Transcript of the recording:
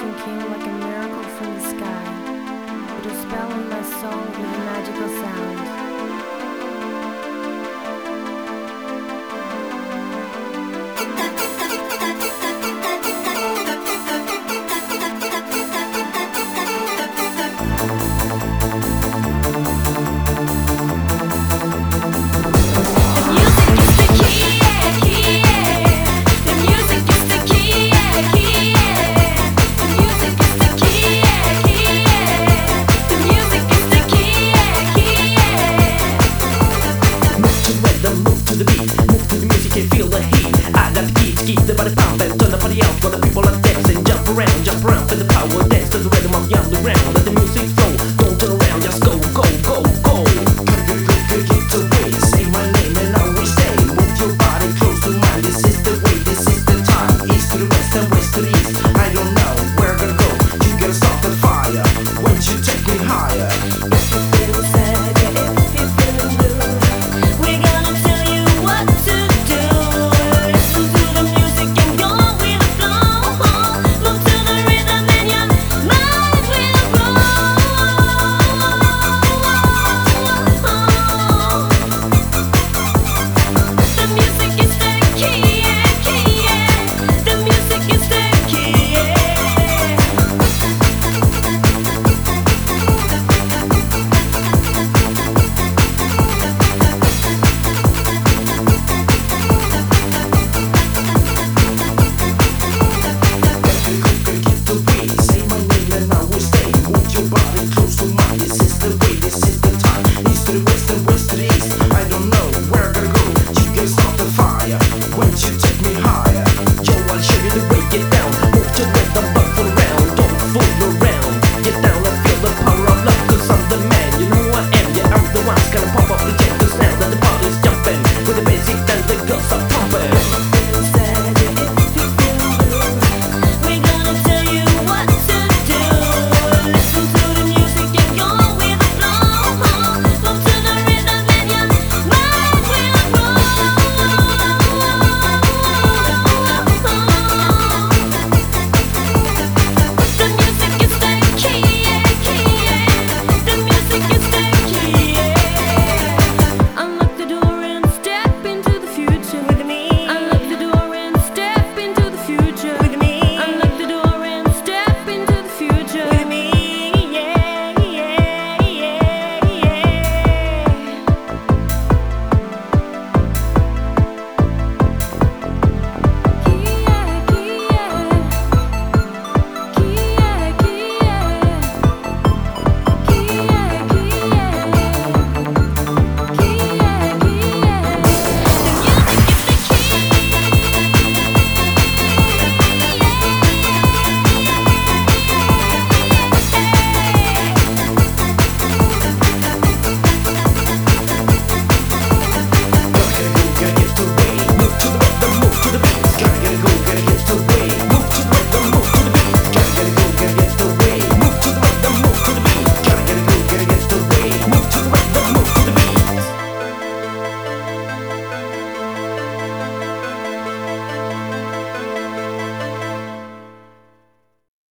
and came like a miracle from the sky. It was spelling my soul with a magical sound. Feel the heat. I got the key to keep the body pumping. Turn the party out while the people are dancing. Jump around in the